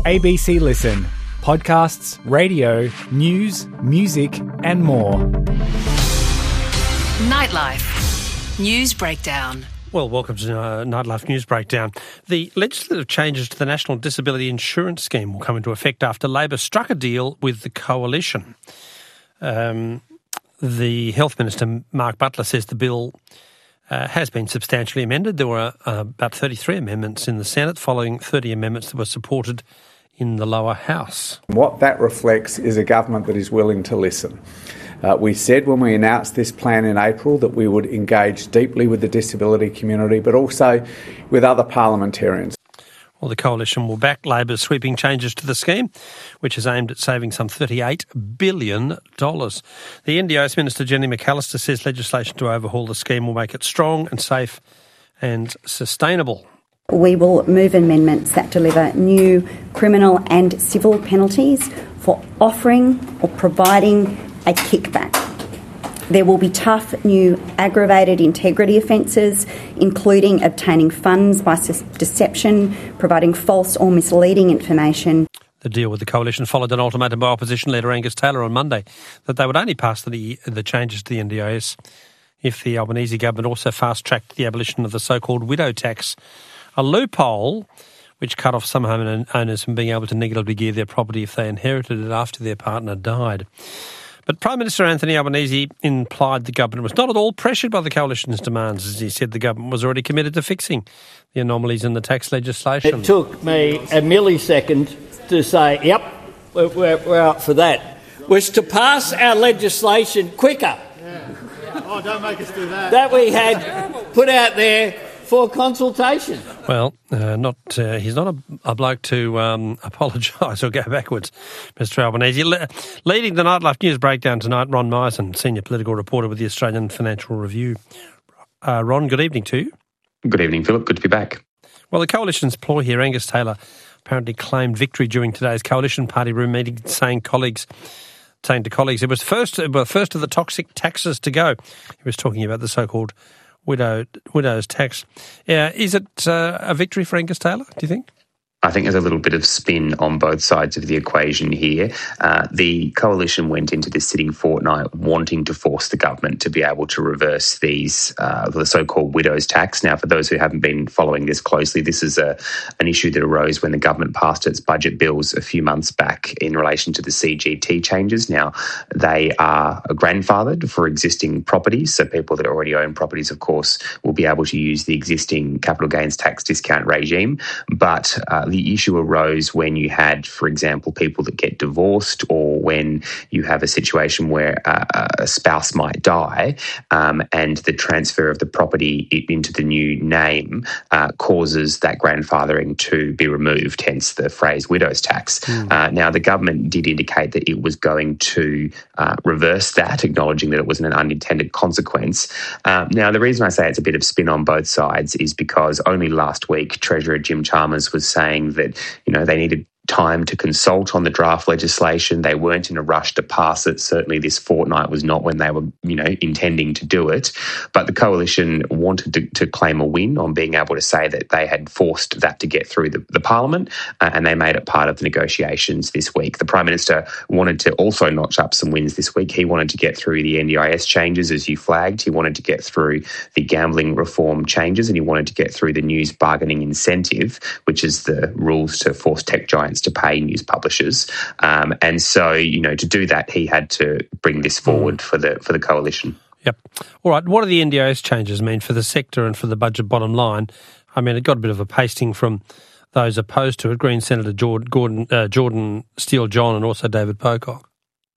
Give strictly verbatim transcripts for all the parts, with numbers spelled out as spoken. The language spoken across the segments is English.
A B C Listen. Podcasts, radio, news, music and more. Nightlife. News Breakdown. Well, welcome to uh, Nightlife News Breakdown. The legislative changes to the National Disability Insurance Scheme will come into effect after Labor struck a deal with the Coalition. Um, the Health Minister, Mark Butler, says the bill uh, has been substantially amended. There were uh, about thirty-three amendments in the Senate, following thirty amendments that were supported in the lower house. What that reflects is a government that is willing to listen. Uh, we said when we announced this plan in April that we would engage deeply with the disability community, but also with other parliamentarians. Well, the Coalition will back Labor's sweeping changes to the scheme, which is aimed at saving some thirty-eight billion dollars. The N D I S Minister, Jenny McAllister, says legislation to overhaul the scheme will make it strong and safe and sustainable. We will move amendments that deliver new criminal and civil penalties for offering or providing a kickback. There will be tough new aggravated integrity offences, including obtaining funds by deception, providing false or misleading information. The deal with the Coalition followed an ultimatum by opposition leader Angus Taylor on Monday that they would only pass the, the changes to the N D I S if the Albanese government also fast-tracked the abolition of the so-called widow tax, a loophole which cut off some homeowners from being able to negatively gear their property if they inherited it after their partner died. But Prime Minister Anthony Albanese implied the government was not at all pressured by the Coalition's demands, as he said the government was already committed to fixing the anomalies in the tax legislation. It took me a millisecond to say, yep, we're, we're, we're out for that, was to pass our legislation quicker. Yeah. Oh, don't make us do that. That we had put out there for consultation. Well, uh, not uh, he's not a, a bloke to um, apologise or go backwards, Mister Albanese. Le- leading the Nightlife News Breakdown tonight, Ron Myson, Senior Political Reporter with the Australian Financial Review. Uh, Ron, good evening to you. Good evening, Philip. Good to be back. Well, the Coalition's ploy here, Angus Taylor apparently claimed victory during today's Coalition Party room meeting, saying colleagues... saying to colleagues it was first, well, first of the toxic taxes to go. He was talking about the so-called widow widow's tax. Yeah, is it uh, a victory for Angus Taylor, do you think? I think there's a little bit of spin on both sides of the equation here. Uh, the Coalition went into this sitting fortnight wanting to force the government to be able to reverse these, uh, the so-called widow's tax. Now, for those who haven't been following this closely, this is a, an issue that arose when the government passed its budget bills a few months back in relation to the C G T changes. Now, they are grandfathered for existing properties, so people that already own properties, of course, will be able to use the existing capital gains tax discount regime, but uh, the issue arose when you had, for example, people that get divorced, or when you have a situation where uh, a spouse might die um, and the transfer of the property into the new name uh, causes that grandfathering to be removed, hence the phrase widow's tax. Mm. Uh, now, the government did indicate that it was going to uh, reverse that, acknowledging that it was an unintended consequence. Um, now, the reason I say it's a bit of spin on both sides is because only last week Treasurer Jim Chalmers was saying that, you know, they needed time to consult on the draft legislation. They weren't in a rush to pass it. Certainly this fortnight was not when they were, you know, intending to do it. But the Coalition wanted to, to claim a win on being able to say that they had forced that to get through the, the Parliament, uh, and they made it part of the negotiations this week. The Prime Minister wanted to also notch up some wins this week. He wanted to get through the N D I S changes, as you flagged. He wanted to get through the gambling reform changes, and he wanted to get through the news bargaining incentive, which is the rules to force tech giants to pay news publishers. Um, and so, you know, to do that, he had to bring this forward for the for the Coalition. Yep. All right. What do the N D I S changes mean for the sector and for the budget bottom line? I mean, it got a bit of a pasting from those opposed to it, Green Senator Jordan, Gordon, uh, Jordan Steele-John and also David Pocock.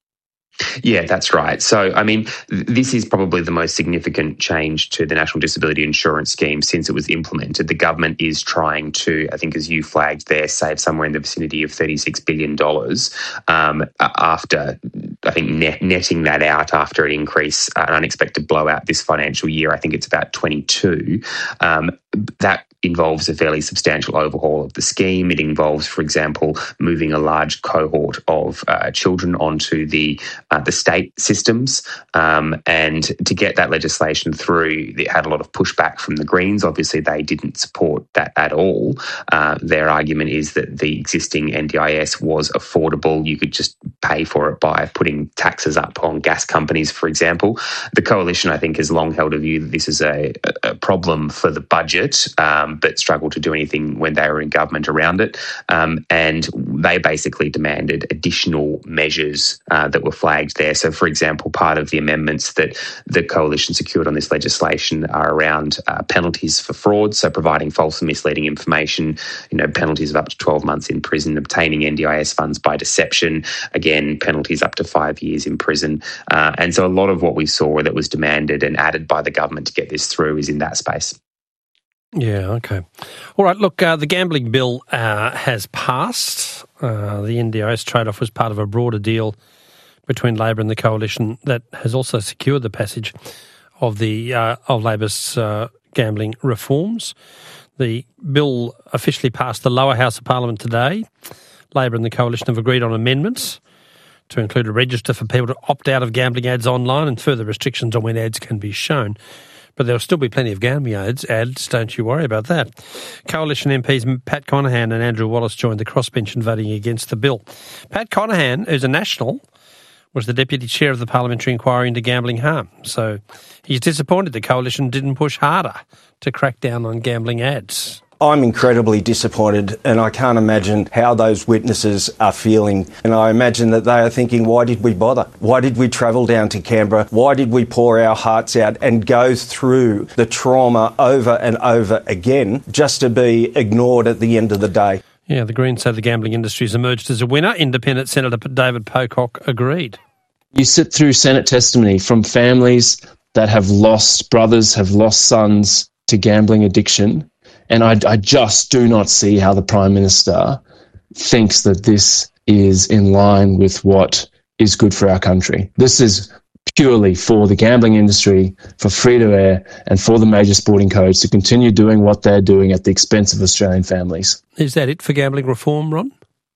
Yeah, that's right. So, I mean, th- this is probably the most significant change to the National Disability Insurance Scheme since it was implemented. The government is trying to, I think as you flagged there, save somewhere in the vicinity of thirty-six billion dollars um, after, I think, net- netting that out after an increase, uh, an unexpected blowout this financial year. I think it's about twenty-two. Um, that involves a fairly substantial overhaul of the scheme. It involves, for example, moving a large cohort of uh, children onto the uh, the state systems. Um, and to get that legislation through, it had a lot of pushback from the Greens. Obviously, they didn't support that at all. Uh, their argument is that the existing N D I S was affordable. You could just pay for it by putting taxes up on gas companies, for example. The Coalition, I think, has long held a view that this is a, a problem for the budget, um, but struggled to do anything when they were in government around it. Um, and they basically demanded additional measures uh, that were flagged there. So, for example, part of the amendments that the Coalition secured on this legislation are around uh, penalties for fraud, so providing false and misleading information, you know, penalties of up to twelve months in prison, obtaining N D I S funds by deception, again, penalties up to five years in prison. Uh, and so a lot of what we saw that was demanded and added by the government to get this through is in that space. Yeah, okay. All right, look, uh, the gambling bill uh, has passed. Uh, the N D I S trade-off was part of a broader deal between Labor and the Coalition that has also secured the passage of the uh, of Labor's uh, gambling reforms. The bill officially passed the lower house of Parliament today. Labor and the Coalition have agreed on amendments to include a register for people to opt out of gambling ads online and further restrictions on when ads can be shown. But there'll still be plenty of gambling ads, ads, don't you worry about that. Coalition M Ps Pat Conaghan and Andrew Wallace joined the crossbench in voting against the bill. Pat Conaghan, who's a National, was the Deputy Chair of the Parliamentary Inquiry into Gambling Harm. So he's disappointed the Coalition didn't push harder to crack down on gambling ads. I'm incredibly disappointed, and I can't imagine how those witnesses are feeling. And I imagine that they are thinking, why did we bother? Why did we travel down to Canberra? Why did we pour our hearts out and go through the trauma over and over again just to be ignored at the end of the day? Yeah, the Greens say the gambling industry has emerged as a winner. Independent Senator David Pocock agreed. You sit through Senate testimony from families that have lost brothers, have lost sons to gambling addiction. And I, I just do not see how the Prime Minister thinks that this is in line with what is good for our country. This is purely for the gambling industry, for free-to-air, and for the major sporting codes to continue doing what they're doing at the expense of Australian families. Is that it for gambling reform, Ron?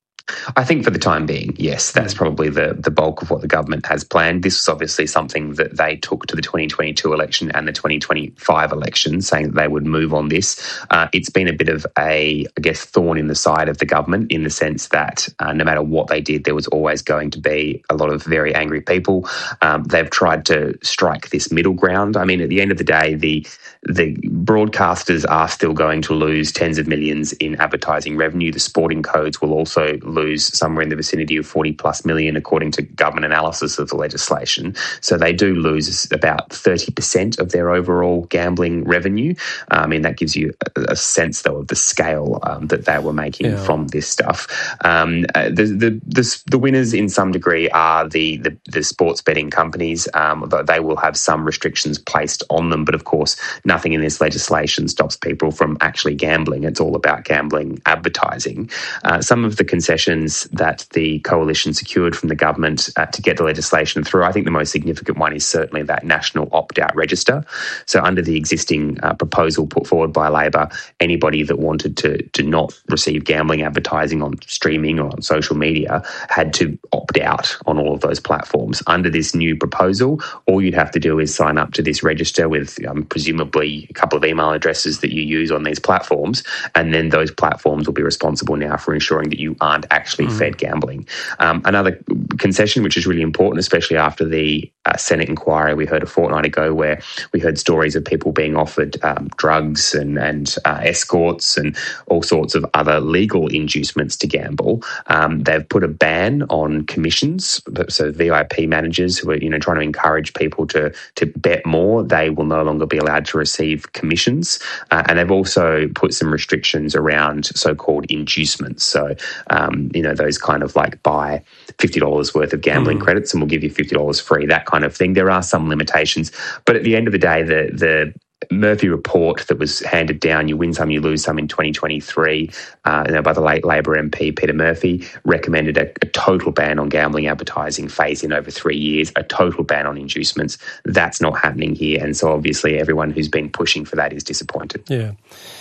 I think for the time being, yes, that's probably the, the bulk of what the government has planned. This was obviously something that they took to the twenty twenty-two election and the twenty twenty-five election, saying that they would move on this. Uh, it's been a bit of a, I guess, thorn in the side of the government in the sense that uh, no matter what they did, there was always going to be a lot of very angry people. Um, they've tried to strike this middle ground. I mean, at the end of the day, the the broadcasters are still going to lose tens of millions in advertising revenue. The sporting codes will also lose somewhere in the vicinity of forty plus million, according to government analysis of the legislation. So they do lose about thirty percent of their overall gambling revenue. I mean, that gives you a, a sense, though, of the scale um, that they were making yeah. from this stuff. Um, uh, the, the, the, the winners, in some degree, are the, the, the sports betting companies. Um, they will have some restrictions placed on them, but of course, nothing in this legislation stops people from actually gambling. It's all about gambling advertising. Uh, some of the concessions that the Coalition secured from the government uh, to get the legislation through, I think the most significant one is certainly that national opt-out register. So under the existing uh, proposal put forward by Labor, anybody that wanted to, to not receive gambling advertising on streaming or on social media had to opt out on all of those platforms. Under this new proposal, all you'd have to do is sign up to this register with um, presumably a couple of email addresses that you use on these platforms, and then those platforms will be responsible now for ensuring that you aren't actually mm. fed gambling. Um, another concession, which is really important, especially after the uh, Senate inquiry we heard a fortnight ago, where we heard stories of people being offered um, drugs and, and uh, escorts and all sorts of other legal inducements to gamble. Um, they've put a ban on commissions, so V I P managers who are, you know, trying to encourage people to to bet more, they will no longer be allowed to receive commissions. Uh, and they've also put some restrictions around so-called inducements. So, um, you know, those kind of like buy fifty dollars worth of gambling mm. credits and we'll give you fifty dollars free, that kind of thing. There are some limitations. But at the end of the day, the the Murphy report that was handed down, you win some, you lose some, in twenty twenty-three, uh, you know, by the late Labor M P Peter Murphy, recommended a, a total ban on gambling advertising phase in over three years, a total ban on inducements. That's not happening here. And so obviously everyone who's been pushing for that is disappointed. Yeah.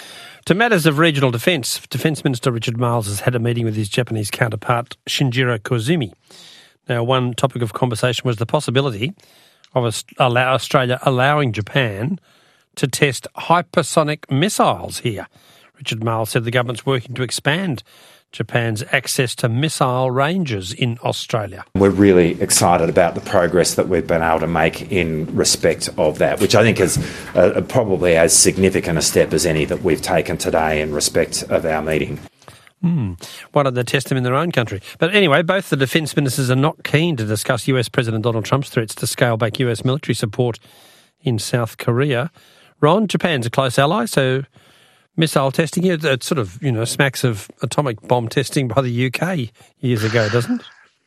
To matters of regional defence, Defence Minister Richard Marles has had a meeting with his Japanese counterpart Shinjiro Koizumi. Now, one topic of conversation was the possibility of allow Australia allowing Japan to test hypersonic missiles here. Richard Marles said the government's working to expand Japan's access to missile ranges in Australia. We're really excited about the progress that we've been able to make in respect of that, which I think is uh, probably as significant a step as any that we've taken today in respect of our meeting. Hmm. Why don't they test them in their own country? But anyway, both the defence ministers are not keen to discuss U S President Donald Trump's threats to scale back U S military support in South Korea. Ron, Japan's a close ally, so missile testing, it, it sort of, you know, smacks of atomic bomb testing by the U K years ago, doesn't it?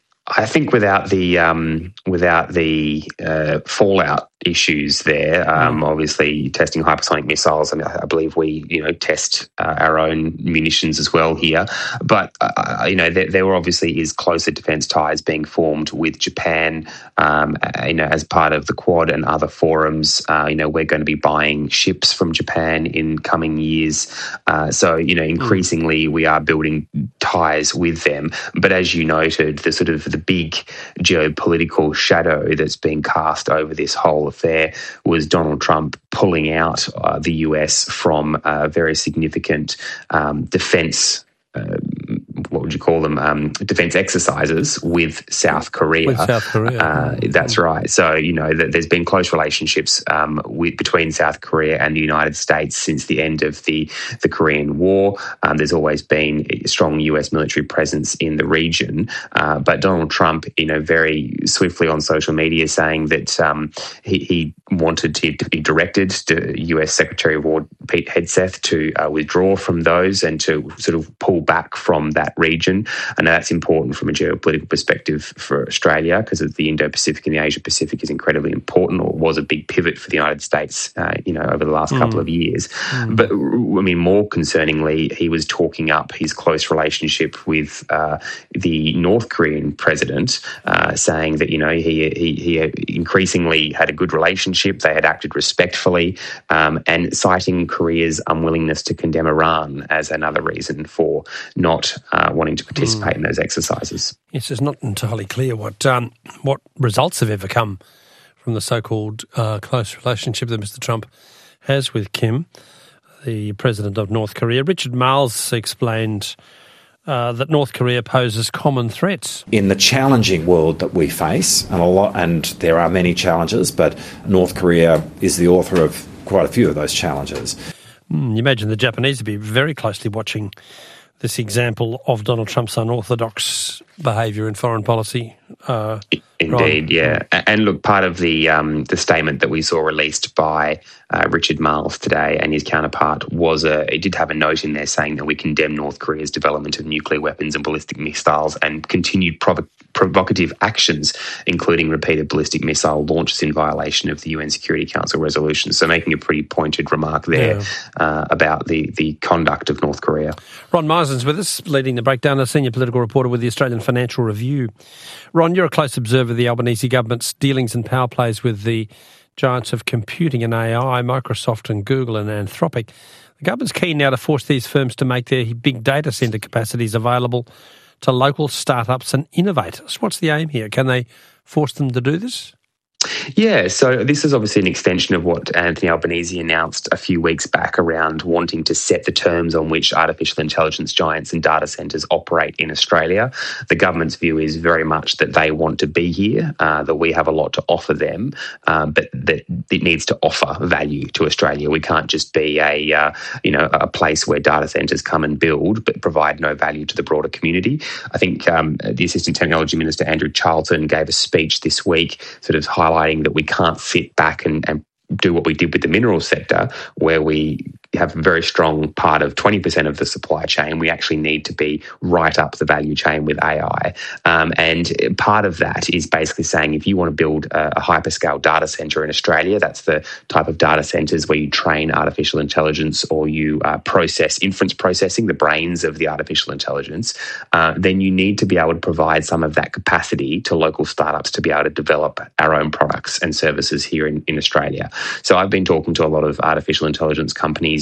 I think without the um, without the uh, fallout issues there, um, mm. obviously testing hypersonic missiles, I mean, I believe we, you know, test uh, our own munitions as well here. But, uh, you know, there, there obviously is closer defence ties being formed with Japan, um, you know, as part of the Quad and other forums. Uh, you know, we're going to be buying ships from Japan in coming years. Uh, so, you know, increasingly mm. we are building ties with them. But as you noted, the sort of the big geopolitical shadow that's being cast over this whole affair was Donald Trump pulling out uh, the U S from uh, very significant um, defence, uh, what would you call them, um, defence exercises with South Korea. With South Korea. Uh, that's right. So, you know, th- there's been close relationships um, with, between South Korea and the United States since the end of the, the Korean War. Um, there's always been a strong U S military presence in the region. Uh, but Donald Trump, you know, very swiftly on social media saying that um, he, he wanted to, to be directed to U S Secretary of War Pete Hegseth to uh, withdraw from those and to sort of pull back from that region. I know that's important from a geopolitical perspective for Australia because the Indo-Pacific and the Asia-Pacific is incredibly important, or was a big pivot for the United States, uh, you know, over the last mm. couple of years. Mm. But, I mean, more concerningly, he was talking up his close relationship with uh, the North Korean president, uh, saying that, you know, he, he, he increasingly had a good relationship, they had acted respectfully, um, and citing Korea's unwillingness to condemn Iran as another reason for not uh, wanting to participate mm. in those exercises. Yes, it's not entirely clear what um, what results have ever come from the so-called uh, close relationship that Mister Trump has with Kim, the president of North Korea. Richard Marles explained uh, that North Korea poses common threats. In the challenging world that we face, and a lot, and there are many challenges, but North Korea is the author of quite a few of those challenges. Mm, you imagine the Japanese would be very closely watching this example of Donald Trump's unorthodox behaviour in foreign policy. Uh, Indeed, yeah. And look, part of the um, the statement that we saw released by uh, Richard Marles today and his counterpart was a, it did have a note in there saying that we condemn North Korea's development of nuclear weapons and ballistic missiles and continued provo- provocative actions, including repeated ballistic missile launches in violation of the U N Security Council resolutions. So making a pretty pointed remark there yeah. uh, about the, the conduct of North Korea. Ron Marsden's with us, leading the breakdown, a senior political reporter with the Australian Financial Review. Ron, you're a close observer of the Albanese government's dealings and power plays with the giants of computing and A I, Microsoft and Google and Anthropic. The government's keen now to force these firms to make their big data centre capacities available to local startups and innovators. What's the aim here? Can they force them to do this? Yeah, so this is obviously an extension of what Anthony Albanese announced a few weeks back around wanting to set the terms on which artificial intelligence giants and data centres operate in Australia. The government's view is very much that they want to be here, uh, that we have a lot to offer them, um, but that it needs to offer value to Australia. We can't just be a uh, you know a place where data centres come and build but provide no value to the broader community. I think um, the Assistant Technology Minister Andrew Charlton gave a speech this week sort of highlighting that we can't sit back and, and do what we did with the minerals sector, where we have a very strong part of twenty percent of the supply chain. We actually need to be right up the value chain with A I. Um, and part of that is basically saying if you want to build a, a hyperscale data centre in Australia, that's the type of data centres where you train artificial intelligence or you uh, process inference processing, the brains of the artificial intelligence, uh, then you need to be able to provide some of that capacity to local startups to be able to develop our own products and services here in, in Australia. So I've been talking to a lot of artificial intelligence companies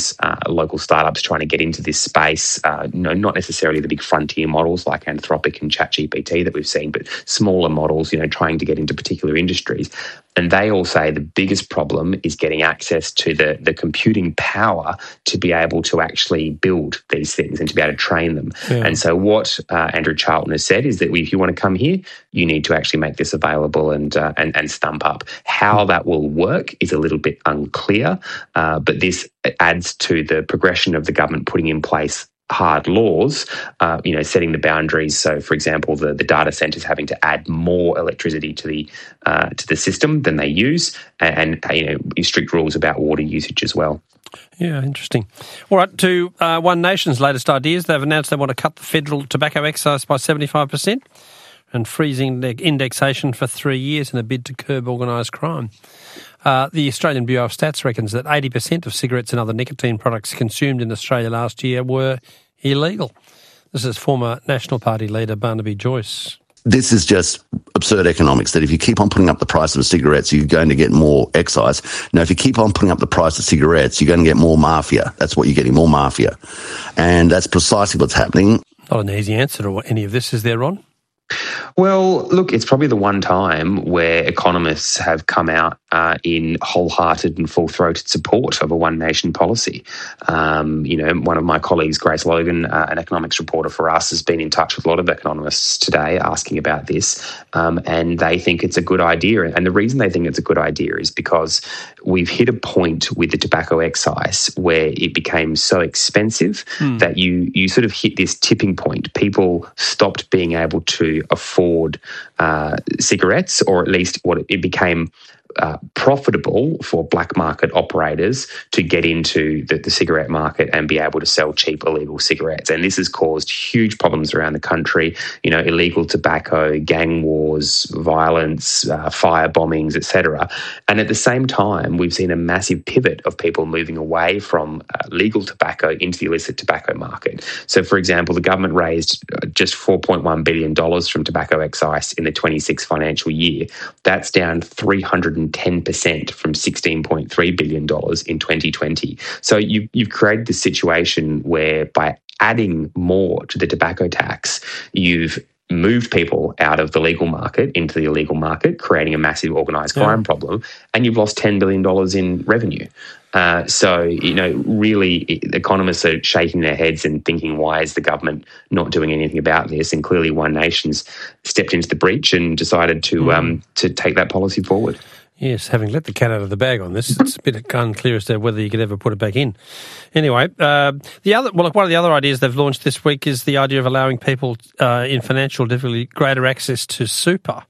these uh, local startups trying to get into this space. Uh, no, not necessarily the big frontier models like Anthropic and ChatGPT that we've seen, but smaller models, you know, trying to get into particular industries. And they all say the biggest problem is getting access to the, the computing power to be able to actually build these things and to be able to train them. Yeah. And so what uh, Andrew Charlton has said is that if you want to come here, you need to actually make this available and uh, and, and stump up. How that will work is a little bit unclear, uh, but this adds to the progression of the government putting in place hard laws, uh, you know, setting the boundaries. So, for example, the, the data centres having to add more electricity to the uh, to the system than they use, and, and you know, strict rules about water usage as well. Yeah, interesting. All right, to uh, One Nation's latest ideas. They've announced they want to cut the federal tobacco excise by seventy-five percent and freezing the indexation for three years in a bid to curb organised crime. Uh, the Australian Bureau of Stats reckons that eighty percent of cigarettes and other nicotine products consumed in Australia last year were illegal. This is former National Party leader Barnaby Joyce. This is just absurd economics, that if you keep on putting up the price of cigarettes, you're going to get more excise. Now, if you keep on putting up the price of cigarettes, you're going to get more mafia. That's what you're getting, more mafia. And that's precisely what's happening. Not an easy answer to any of this, is there, Ron? Well, look, it's probably the one time where economists have come out uh, in wholehearted and full-throated support of a One Nation policy. Um, you know, one of my colleagues, Grace Logan, uh, an economics reporter for us, has been in touch with a lot of economists today asking about this, um, and they think it's a good idea. And the reason they think it's a good idea is because we've hit a point with the tobacco excise where it became so expensive mm. that you you sort of hit this tipping point. People stopped being able to afford uh, cigarettes, or at least what it, it became uh, profitable for black market operators to get into the, the cigarette market and be able to sell cheap illegal cigarettes. And this has caused huge problems around the country, you know, illegal tobacco, gang wars, violence, uh, fire bombings, et cetera. And at the same time, we've seen a massive pivot of people moving away from uh, legal tobacco into the illicit tobacco market. So, for example, the government raised just four point one billion dollars from tobacco excise in the twenty-six financial year. That's down three hundred ten percent from sixteen point three billion dollars in twenty twenty. So you, you've created this situation where by adding more to the tobacco tax, you've moved people out of the legal market into the illegal market, creating a massive organised crime yeah. problem, and you've lost ten billion dollars in revenue. Uh, so, you know, really economists are shaking their heads and thinking, why is the government not doing anything about this? And clearly One Nation's stepped into the breach and decided to mm. um, to take that policy forward. Yes, having let the cat out of the bag on this, it's a bit unclear as to whether you could ever put it back in. Anyway, uh, the other well, one of the other ideas they've launched this week is the idea of allowing people uh, in financial difficulty greater access to super.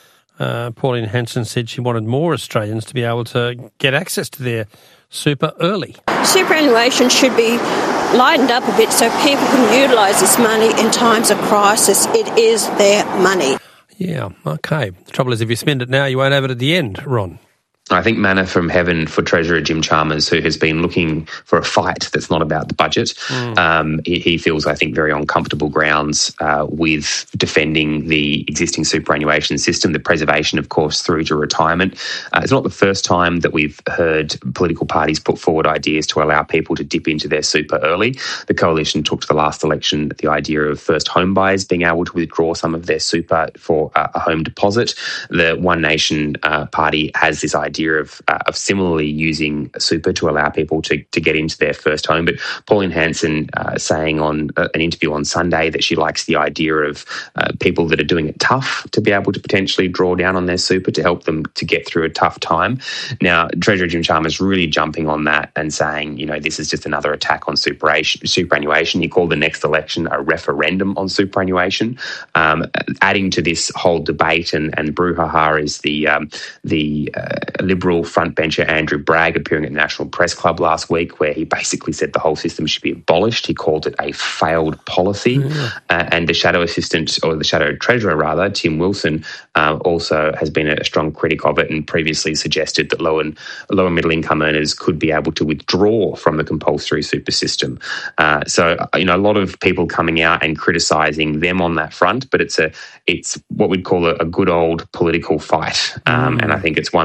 Uh, Pauline Hanson said she wanted more Australians to be able to get access to their super early. Superannuation should be lightened up a bit so people can utilise this money in times of crisis. It is their money. Yeah, okay. The trouble is if you spend it now, you won't have it at the end, Ron. I think manna from heaven for Treasurer Jim Chalmers, who has been looking for a fight that's not about the budget. Mm. Um, he, he feels, I think, very on comfortable grounds uh, with defending the existing superannuation system, the preservation, of course, through to retirement. Uh, it's not the first time that we've heard political parties put forward ideas to allow people to dip into their super early. The Coalition took to the last election the idea of first home buyers being able to withdraw some of their super for uh, a home deposit. The One Nation uh, party has this idea idea of uh, of similarly using super to allow people to, to get into their first home. But Pauline Hanson uh, saying on uh, an interview on Sunday that she likes the idea of uh, people that are doing it tough to be able to potentially draw down on their super to help them to get through a tough time. Now, Treasurer Jim Chalmers really jumping on that and saying, you know, this is just another attack on superannuation. He called the next election a referendum on superannuation. Um, adding to this whole debate and, and brouhaha is the um, the uh, Liberal frontbencher Andrew Bragg appearing at the National Press Club last week, where he basically said the whole system should be abolished. He called it a failed policy. Mm. Uh, and the Shadow Assistant, or the Shadow Treasurer rather, Tim Wilson, uh, also has been a strong critic of it and previously suggested that low and lower middle income earners could be able to withdraw from the compulsory super system. Uh, so, you know, a lot of people coming out and criticising them on that front, but it's a it's what we'd call a, a good old political fight. Um, mm. And I think it's one that the Treasurer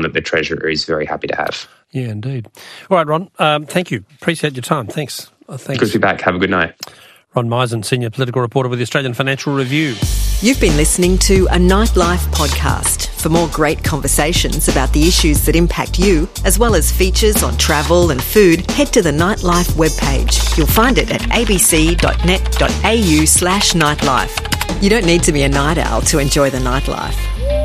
Treasurer is very happy to have. Yeah, indeed. All right, Ron, um, thank you. Appreciate your time. Thanks. Uh, thanks. Good to be back. Have a good night. Ron Meisen, Senior Political Reporter with the Australian Financial Review. You've been listening to a Nightlife podcast. For more great conversations about the issues that impact you, as well as features on travel and food, head to the Nightlife webpage. You'll find it at abc.net.au slash nightlife. You don't need to be a night owl to enjoy the nightlife.